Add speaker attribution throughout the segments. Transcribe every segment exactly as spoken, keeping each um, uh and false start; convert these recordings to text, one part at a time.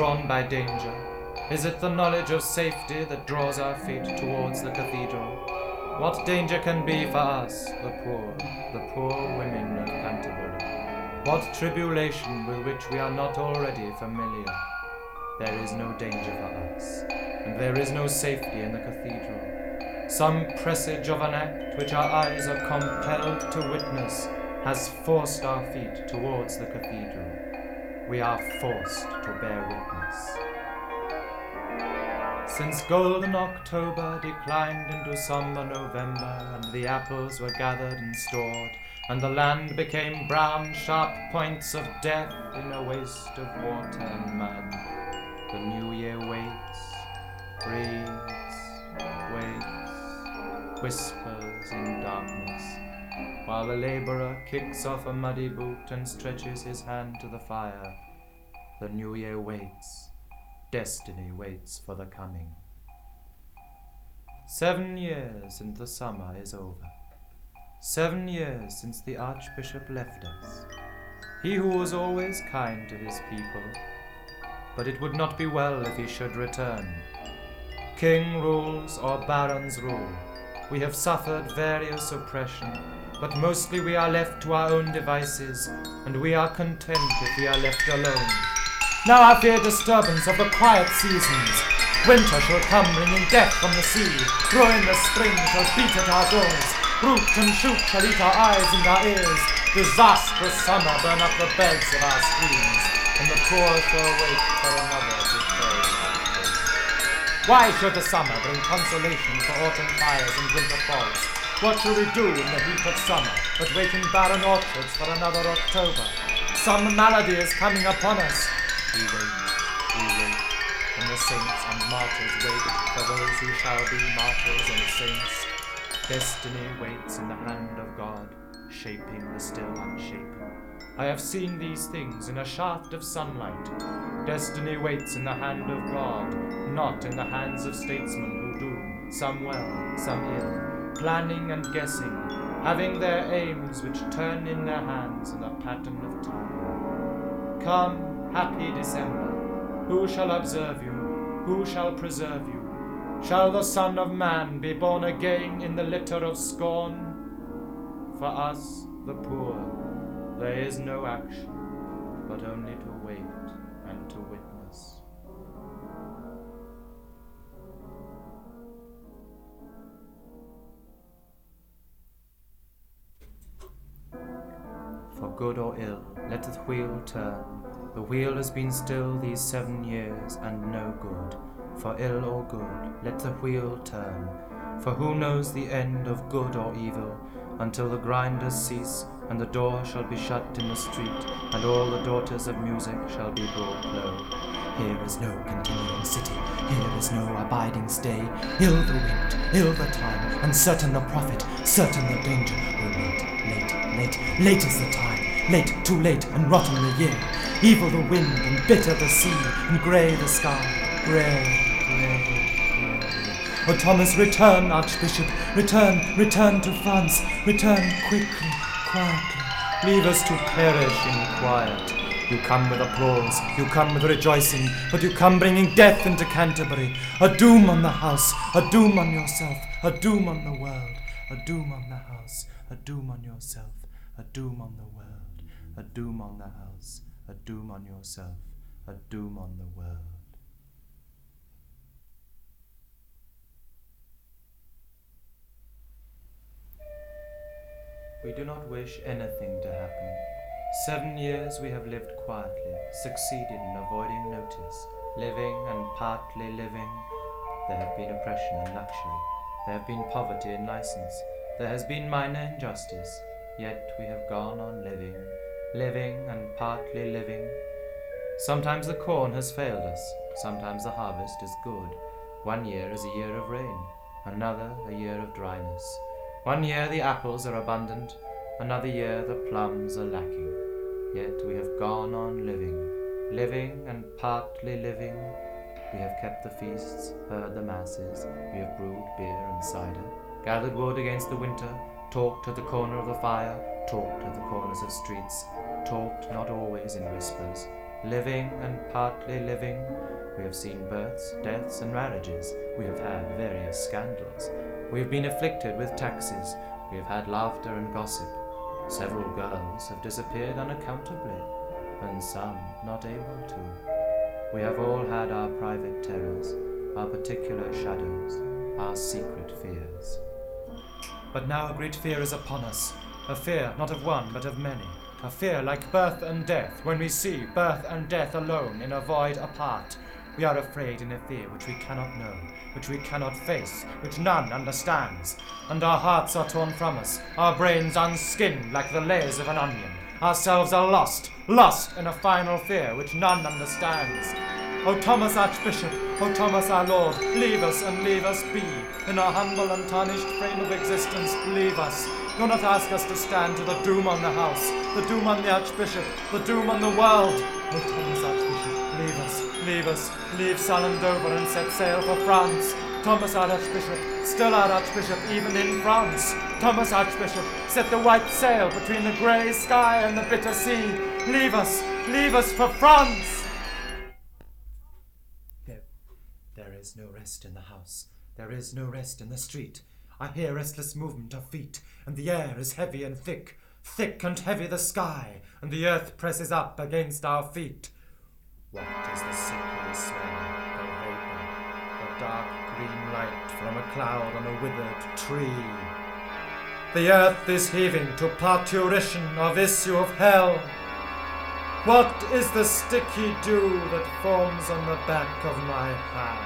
Speaker 1: drawn by danger? Is it the knowledge of safety that draws our feet towards the cathedral? What danger can be for us, the poor, the poor women of Canterbury? What tribulation with which we are not already familiar? There is no danger for us, and there is no safety in the cathedral. Some presage of an act which our eyes are compelled to witness has forced our feet towards the cathedral. We are forced to bear witness. Since golden October declined into somber November, and the apples were gathered and stored, and the land became brown, sharp points of death in a waste of water and mud, the new year waits, breathes, waits, whispers in darkness, while the labourer kicks off a muddy boot and stretches his hand to the fire. The new year waits. Destiny waits for the coming. Seven years and the summer is over. Seven years since the Archbishop left us. He who was always kind to his people. But it would not be well if he should return. King rules or barons rule. We have suffered various oppression, but mostly we are left to our own devices, and we are content if we are left alone. Now I fear disturbance of the quiet seasons. Winter shall come bringing death from the sea. Ruin the spring shall beat at our doors. Root and shoot shall eat our eyes and our ears. Disastrous summer burn up the beds of our streams, and the poor shall wait for another to fall. Why should the summer bring consolation for autumn fires and winter fogs? What shall we do in the heat of summer but wait in barren orchards for another October? Some malady is coming upon us. We wait, we wait, and the saints and martyrs wait for those who shall be martyrs and saints. Destiny waits in the hand of God, shaping the still unshapen. I have seen these things in a shaft of sunlight. Destiny waits in the hand of God, not in the hands of statesmen who do, some well, some ill, planning and guessing, having their aims which turn in their hands in the pattern of time. Come, happy December, who shall observe you? Who shall preserve you? Shall the Son of Man be born again in the litter of scorn? For us, the poor, there is no action, but only to wait and to witness. For good or ill, let the wheel turn. The wheel has been still these seven years, and no good. For ill or good, let the wheel turn. For who knows the end of good or evil, until the grinders cease, and the door shall be shut in the street, and all the daughters of music shall be brought low. Here is no continuing city, here is no abiding stay. Ill the wind, ill the time, uncertain the profit, certain the danger. Oh, late, late, late, late is the time, late, too late, and rotten the year. Evil the wind, and bitter the sea, and grey the sky, grey, grey, grey. Oh, Thomas, return, Archbishop, return, return to France, return quickly, quietly. Leave us to perish in quiet. You come with applause, you come with rejoicing, but you come bringing death into Canterbury. A doom on the house, a doom on yourself, a doom on the world, a doom on the house, a doom on yourself, a doom on the world, a doom on the house, a doom on yourself, a doom on the world. We do not wish anything to happen. Seven years we have lived quietly, succeeded in avoiding notice, living and partly living. There have been oppression and luxury. There have been poverty and license. There has been minor injustice. Yet we have gone on living, living and partly living. Sometimes the corn has failed us. Sometimes the harvest is good. One year is a year of rain. Another a year of dryness. One year the apples are abundant. Another year the plums are lacking. Yet we have gone on living, living and partly living. We have kept the feasts, heard the masses. We have brewed beer and cider, gathered wood against the winter, talked at the corner of the fire, talked at the corners of streets, talked not always in whispers, living and partly living. We have seen births, deaths, and marriages. We have had various scandals. We have been afflicted with taxes. We have had laughter and gossip. Several girls have disappeared unaccountably, and some not able to. We have all had our private terrors, our particular shadows, our secret fears. But now a great fear is upon us, a fear not of one but of many, a fear like birth and death, when we see birth and death alone in a void apart. We are afraid in a fear which we cannot know, which we cannot face, which none understands. And our hearts are torn from us, our brains unskinned like the layers of an onion. Ourselves are lost, lost in a final fear which none understands. O Thomas Archbishop, O Thomas our Lord, leave us and leave us be. In our humble and tarnished frame of existence, leave us. Do not ask us to stand to the doom on the house, the doom on the Archbishop, the doom on the world. O Thomas Archbishop, leave us, leave us, leave Salon Dover and set sail for France. Thomas our Archbishop, still our Archbishop even in France. Thomas Archbishop, set the white sail between the grey sky and the bitter sea. Leave us, leave us for France. There, there is no rest in the house. There is no rest in the street. I hear restless movement of feet, and the air is heavy and thick. Thick and heavy the sky, and the earth presses up against our feet. What is the sickly smell, the vapor, the dark green light from a cloud on a withered tree? The earth is heaving to parturition of issue of hell. What is the sticky dew that forms on the back of my hand?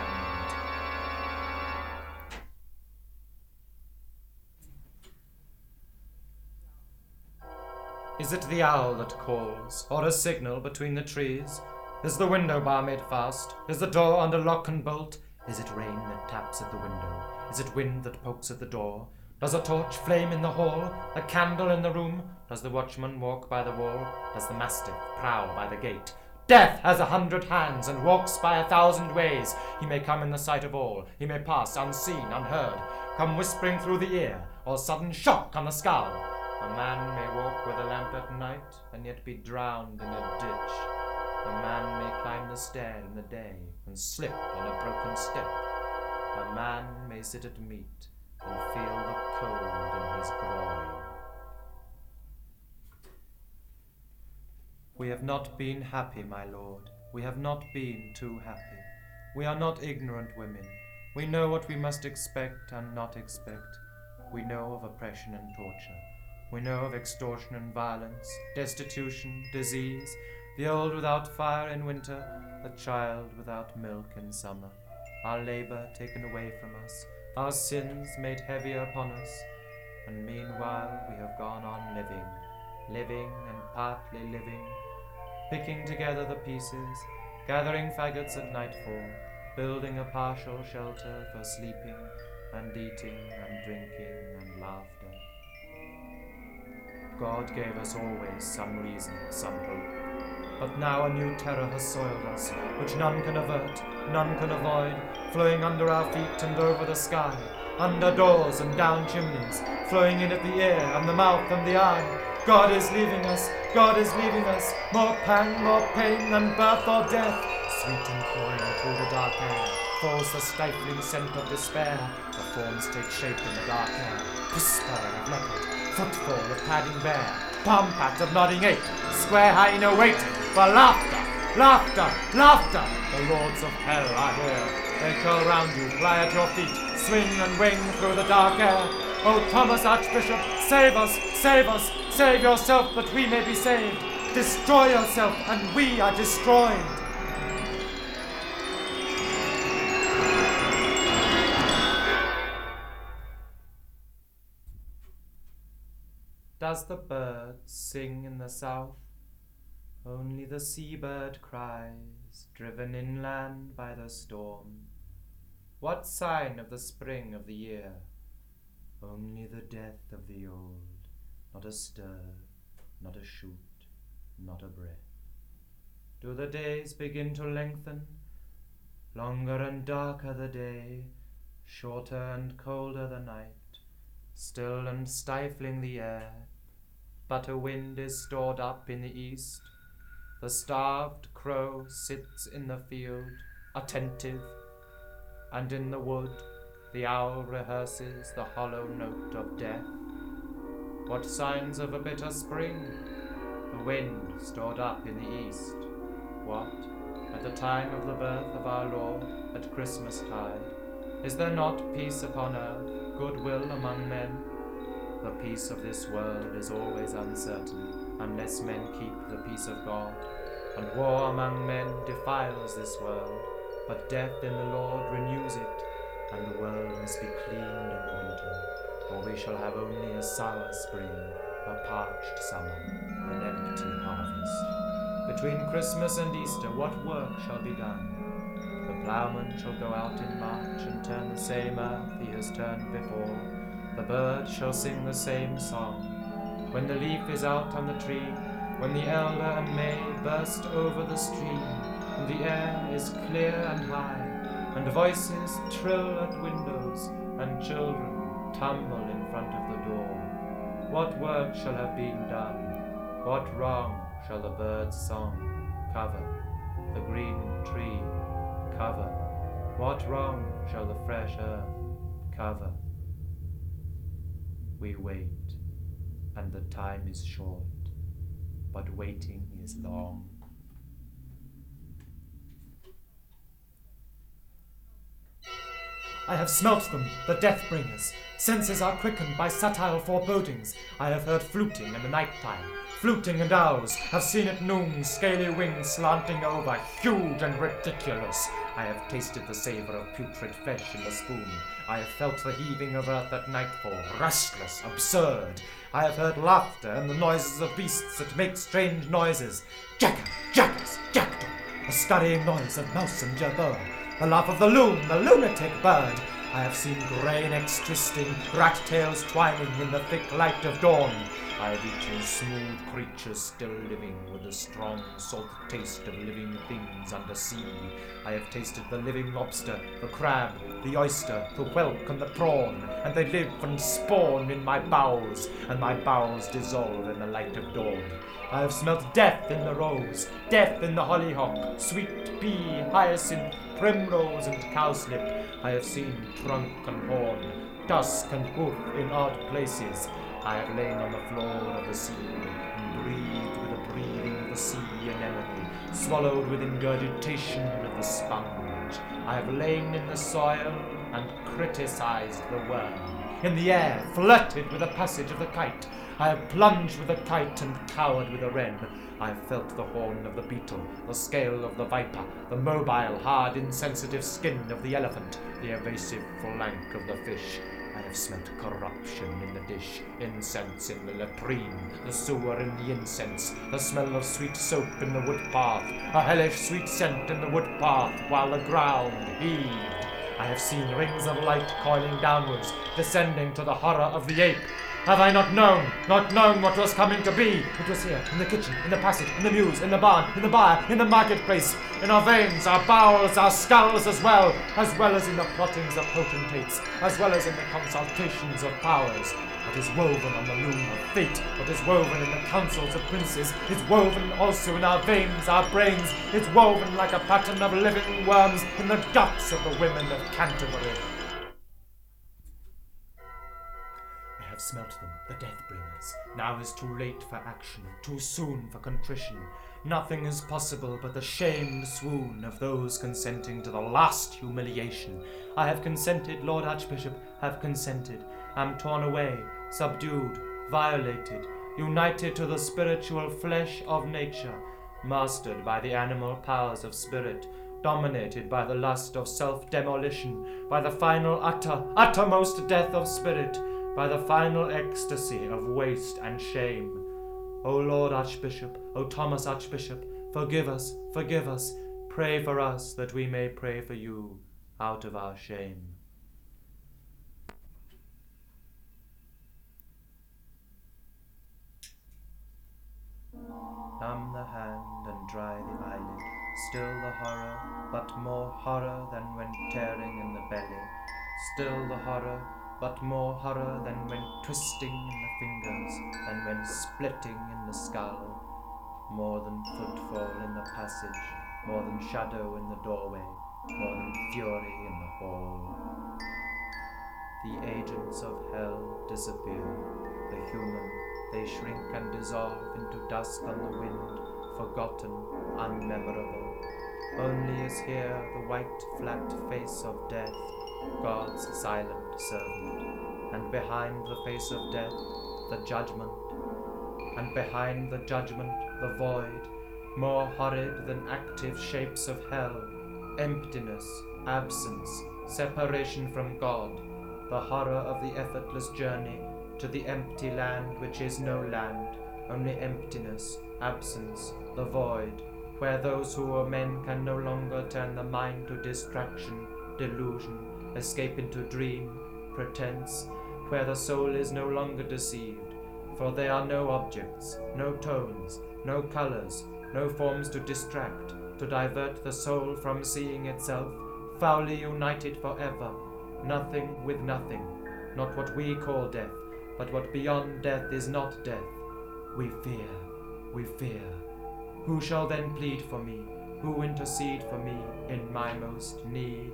Speaker 1: Is it the owl that calls, or a signal between the trees? Is the window bar made fast? Is the door under lock and bolt? Is it rain that taps at the window? Is it wind that pokes at the door? Does a torch flame in the hall? A candle in the room? Does the watchman walk by the wall? Does the mastiff prowl by the gate? Death has a hundred hands and walks by a thousand ways. He may come in the sight of all. He may pass unseen, unheard. Come whispering through the ear, or sudden shock on the skull. A man may walk with a lamp at night and yet be drowned in a ditch. A man may climb the stair in the day and slip on a broken step. A man may sit at meat and feel the cold in his groin. We have not been happy, my lord. We have not been too happy. We are not ignorant women. We know what we must expect and not expect. We know of oppression and torture. We know of extortion and violence, destitution, disease, the old without fire in winter, the child without milk in summer, our labor taken away from us, our sins made heavier upon us, and meanwhile we have gone on living, living and partly living, picking together the pieces, gathering faggots at nightfall, building a partial shelter for sleeping and eating and drinking and laughter. God gave us always some reason, some hope. But now a new terror has soiled us, which none can avert, none can avoid, flowing under our feet and over the sky, under doors and down chimneys, flowing in at the ear and the mouth and the eye. God is leaving us, God is leaving us, more pang, more pain than birth or death. Sweet and cloying through the dark air, falls the stifling scent of despair. The forms take shape in the dark air, whisper of leopard, footfall of padding bear, palm pat of nodding ape, square hyena waiting for laughter, laughter, laughter. The lords of hell are here. They curl round you, lie at your feet, swing and wing through the dark air. O Thomas Archbishop, save us, save us, save yourself that we may be saved. Destroy yourself and we are destroyed. Does the bird sing in the south? Only the seabird cries, driven inland by the storm. What sign of the spring of the year? Only the death of the old, not a stir, not a shoot, not a breath. Do the days begin to lengthen? Longer and darker the day, shorter and colder the night, still and stifling the air, but a wind is stored up in the east, The starved crow sits in the field, attentive, and in the wood the owl rehearses the hollow note of death. What signs of a bitter spring? The wind stored up in the east. What, at the time of the birth of our Lord, at Christmas-tide, is there not peace upon earth, goodwill among men? The peace of this world is always uncertain, unless men keep the peace of God. And war among men defiles this world, but death in the Lord renews it, and the world must be cleaned in the winter, or we shall have only a sour spring, a parched summer, an empty harvest. Between Christmas and Easter what work shall be done? The ploughman shall go out in March and turn the same earth he has turned before. The bird shall sing the same song. When the leaf is out on the tree, when the elder and May burst over the stream, and the air is clear and high, and voices trill at windows, and children tumble in front of the door, what work shall have been done? What wrong shall the bird's song cover, the green tree cover? What wrong shall the fresh earth cover? We wait, and the time is short, but waiting is long. I have smelt them, the death-bringers. Senses are quickened by subtle forebodings. I have heard fluting in the night-time. Fluting and owls have seen at noon scaly wings slanting over, huge and ridiculous. I have tasted the savour of putrid flesh in the spoon. I have felt the heaving of earth at nightfall, restless, absurd. I have heard laughter and the noises of beasts that make strange noises. Jackal, jackals, jackdaw, the scurrying noise of mouse and jerboa, the laugh of the loon, the lunatic bird. I have seen grey necks twisting, rat tails twining in the thick light of dawn. I have eaten smooth creatures still living with the strong salt taste of living things under sea. I have tasted the living lobster, the crab, the oyster, the whelk and the prawn, and they live and spawn in my bowels, and my bowels dissolve in the light of dawn. I have smelt death in the rose, death in the hollyhock, sweet pea, hyacinth, primrose and cowslip. I have seen trunk and horn, tusk and hoof in odd places. I have lain on the floor of the sea and breathed with the breathing of the sea anemone, swallowed with ingurgitation of the sponge. I have lain in the soil and criticized the worm. In the air, flirted with the passage of the kite. I have plunged with the kite and cowered with the wren. I have felt the horn of the beetle, the scale of the viper, the mobile, hard, insensitive skin of the elephant, the evasive flank of the fish. I have smelt corruption in the dish, incense in the latrine, the sewer in the incense, the smell of sweet soap in the wood path, a hellish sweet scent in the wood path, while the ground heaved. I have seen rings of light coiling downwards, descending to the horror of the ape. Have I not known, not known what was coming to be? It was here, in the kitchen, in the passage, in the mews, in the barn, in the byre, in the marketplace, in our veins, our bowels, our skulls as well, as well as in the plottings of potentates, as well as in the consultations of powers. What is woven on the loom of fate, what is woven in the councils of princes, is woven also in our veins, our brains, it's woven like a pattern of living worms in the guts of the women of Canterbury. I have smelt them, the death-bringers. Now is too late for action, too soon for contrition. Nothing is possible but the shamed swoon of those consenting to the last humiliation. I have consented, Lord Archbishop, have consented. Am torn away, subdued, violated, united to the spiritual flesh of nature, mastered by the animal powers of spirit, dominated by the lust of self-demolition, by the final utter, uttermost death of spirit, by the final ecstasy of waste and shame. O Lord Archbishop, O Thomas Archbishop, forgive us, forgive us, pray for us that we may pray for you out of our shame. Numb the hand and dry the eyelid, still the horror, but more horror than when tearing in the belly, still the horror, but more horror than when twisting in the fingers, than when splitting in the skull. more than footfall in the passage, more than shadow in the doorway, more than fury in the hall. The agents of hell disappear, the human, they shrink and dissolve into dusk on the wind, forgotten, unmemorable. Only is here the white, flat face of death, God's silent servant, and behind the face of death, the judgment, and behind the judgment, the void, more horrid than active shapes of hell, emptiness, absence, separation from God, the horror of the effortless journey to the empty land which is no land, only emptiness, absence, the void, where those who are men can no longer turn the mind to distraction, delusion, escape into dream, pretense, where the soul is no longer deceived, for there are no objects, no tones, no colors, no forms to distract, to divert the soul from seeing itself, foully united forever, nothing with nothing, not what we call death, but what beyond death is not death. We fear, we fear. Who shall then plead for me? Who intercede for me in my most need?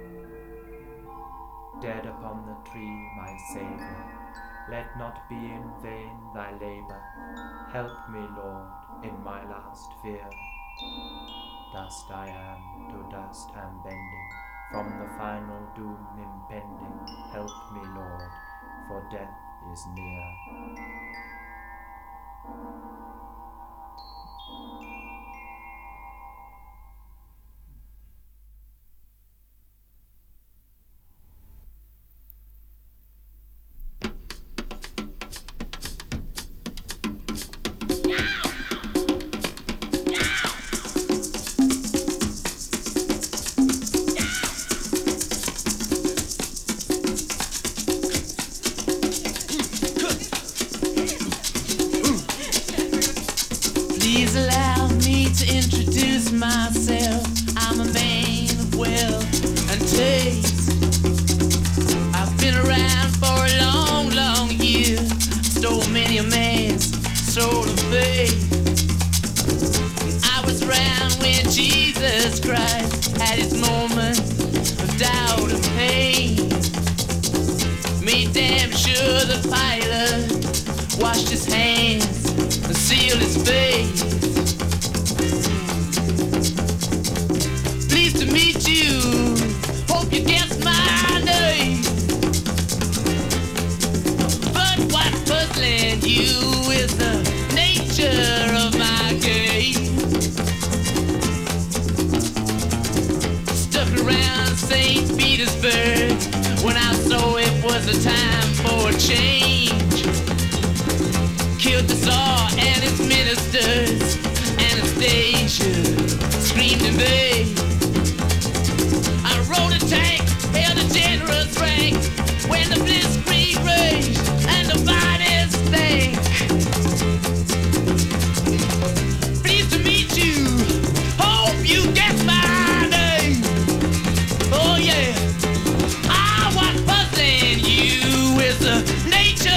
Speaker 1: Dead upon the tree, my Saviour, let not be in vain thy labour. Help me, Lord, in my last fear. Dust I am, to dust am bending, from the final doom impending. Help me, Lord, for death is near.
Speaker 2: Please allow me to introduce myself. I'm a man of wealth and taste. I've been around for a long, long year. Stole many a man's soul of faith. I was around when Jesus Christ had his moment of doubt and pain. Made damn sure the pilot washed his hands and sealed his face. Pleased to meet you, hope you guessed my name. But what's puzzling you is the nature of my game. Stuck around Saint Petersburg when I saw it was a time for a change. Killed the Tsar and his ministers. Anastasia screamed in vain. I rode a tank, held a generous rank when the blitzkrieg raged and the bodies stank. Pleased to meet you, hope you guess my name. Oh yeah, I was buzzing you with the nature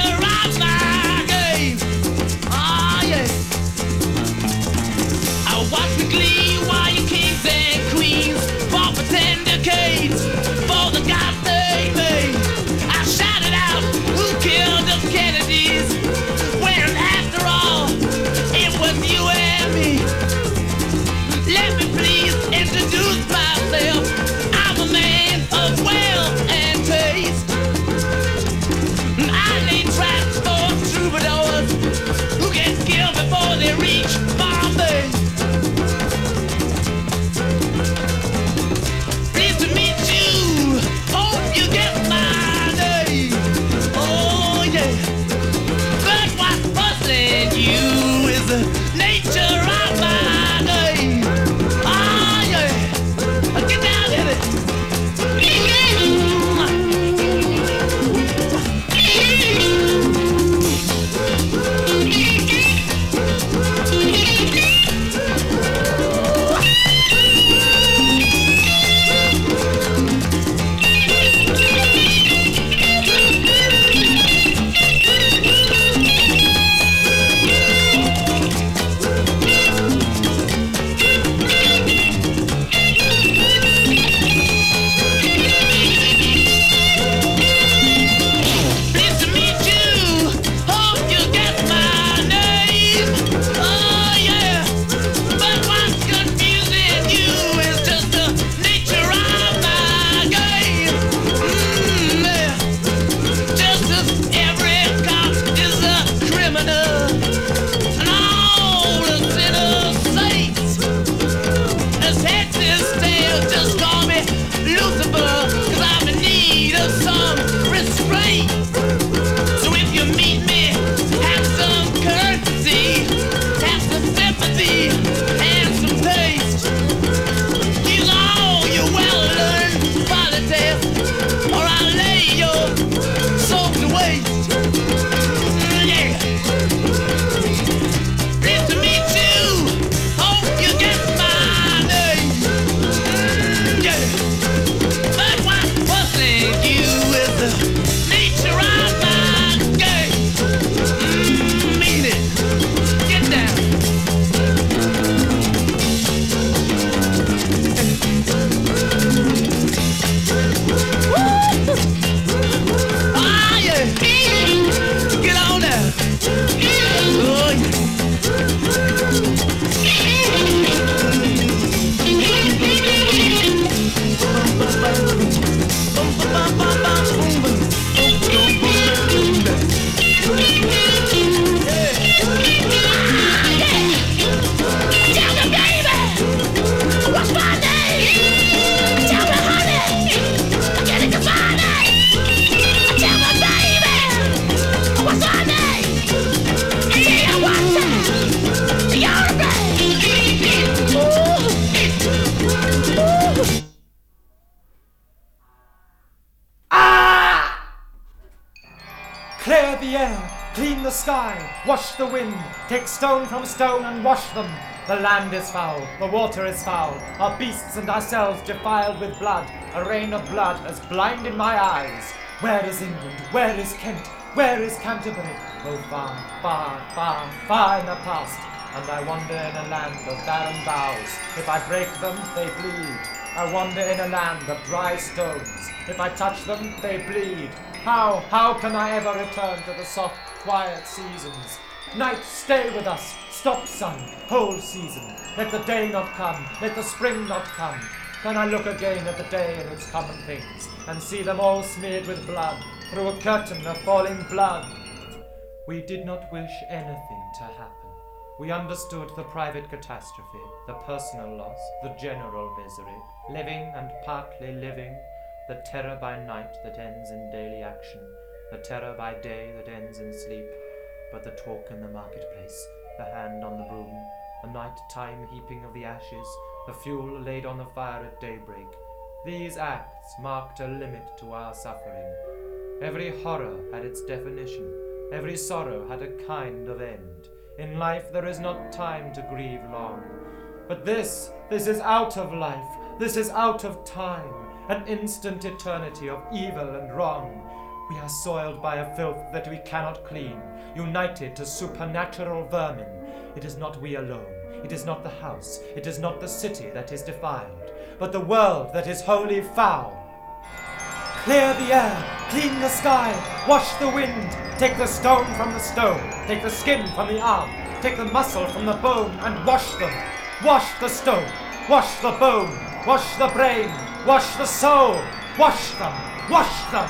Speaker 1: Clear the air, clean the sky, wash the wind, take stone from stone and wash them. The land is foul, the water is foul, our beasts and ourselves defiled with blood. A rain of blood has blinded my eyes. Where is England? Where is Kent? Where is Canterbury? Oh, far, far, far, far in the past. And I wander in a land of barren boughs. If I break them, they bleed. I wander in a land of dry stones. If I touch them, they bleed. How, how can I ever return to the soft, quiet seasons? Night, stay with us. Stop, sun, whole season. Let the day not come. Let the spring not come. Can I look again at the day and its common things, and see them all smeared with blood, through a curtain of falling blood? We did not wish anything to happen. We understood the private catastrophe, the personal loss, the general misery, living and partly living, the terror by night that ends in daily action, the terror by day that ends in sleep, but the talk in the marketplace, the hand on the broom, the night-time heaping of the ashes, the fuel laid on the fire at daybreak, these acts marked a limit to our suffering. Every horror had its definition, every sorrow had a kind of end. In life there is not time to grieve long. But this, this is out of life, this is out of time, an instant eternity of evil and wrong. We are soiled by a filth that we cannot clean, united to supernatural vermin. It is not we alone, it is not the house, it is not the city that is defiled, but the world that is wholly foul. Clear the air, clean the sky, wash the wind, take the stone from the stone, take the skin from the arm, take the muscle from the bone, and wash them. Wash the stone, wash the bone, wash the brain, wash the soul, wash them, wash them.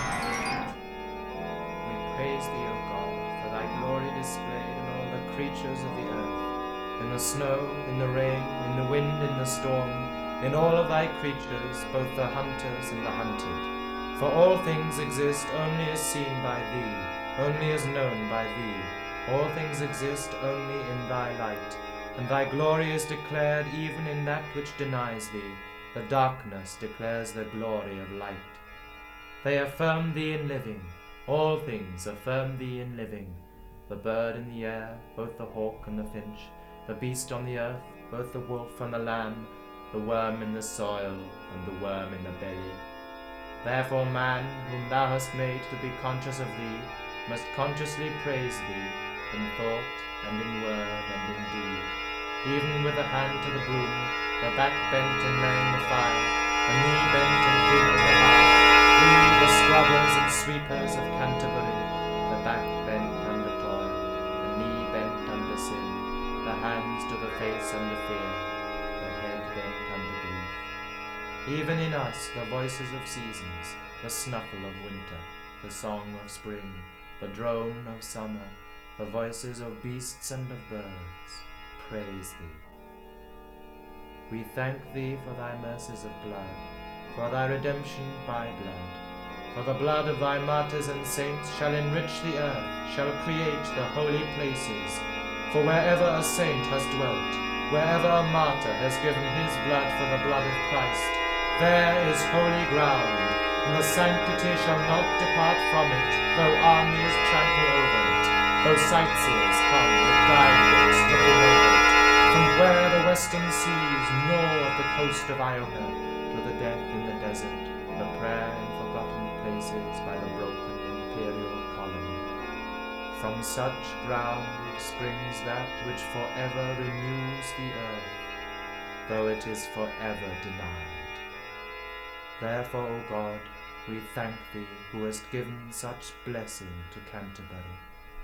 Speaker 1: We praise thee, O God, for thy glory displayed in all the creatures of the earth, in the snow, in the rain, in the wind, in the storm, in all of thy creatures, both the hunters and the hunted. For all things exist only as seen by thee, only as known by thee. All things exist only in thy light, and thy glory is declared even in that which denies thee. The darkness declares the glory of light. They affirm thee in living, all things affirm thee in living. The bird in the air, both the hawk and the finch, the beast on the earth, both the wolf and the lamb, the worm in the soil and the worm in the belly. Therefore man, whom thou hast made to be conscious of thee, must consciously praise thee, in thought and in word and in deed, even with a hand to the broom, the back bent in laying the fire, the knee bent in cleaning the hearth, we, the scrubbers and sweepers of Canterbury, the back bent under toil, the knee bent under sin, the hands to the face under fear, the head bent under grief. Even in us the voices of seasons, the snuffle of winter, the song of spring, the drone of summer, the voices of beasts and of birds, praise thee. We thank thee for thy mercies of blood, for thy redemption by blood. For the blood of thy martyrs and saints shall enrich the earth, shall create the holy places. For wherever a saint has dwelt, wherever a martyr has given his blood for the blood of Christ, there is holy ground, and the sanctity shall not depart from it, though armies trample over it, though sightseers come with guidebooks looking over it, from where the western seas gnaw at the coast of Iona, to the death in the desert, the prayer in forgotten places by the broken imperial column. From such ground springs that which forever renews the earth, though it is forever denied. Therefore, O God, we thank thee who hast given such blessing to Canterbury.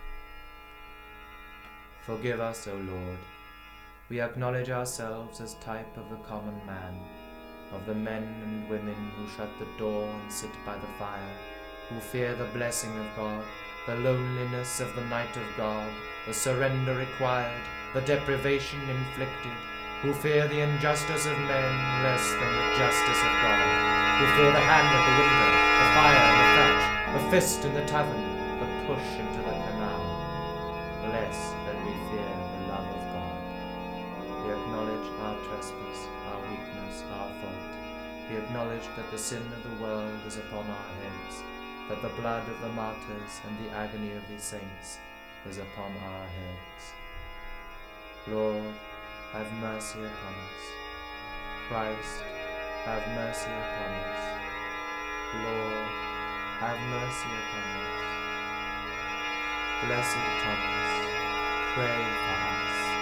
Speaker 1: Forgive us, O Lord. We acknowledge ourselves as type of the common man, of the men and women who shut the door and sit by the fire, who fear the blessing of God, the loneliness of the night of God, the surrender required, the deprivation inflicted, who fear the injustice of men less than the justice of God, who fear the hand at the window, the fire in the thatch, the fist in the tavern, the push into the canal, less than we fear the love of God. We acknowledge our trespass, our weakness, our fault. We acknowledge that the sin of the world is upon our heads. that the blood of the martyrs and the agony of the saints is upon our heads. Lord, have mercy upon us. Christ, have mercy upon us. Lord, have mercy upon us. Blessed Thomas, pray for us.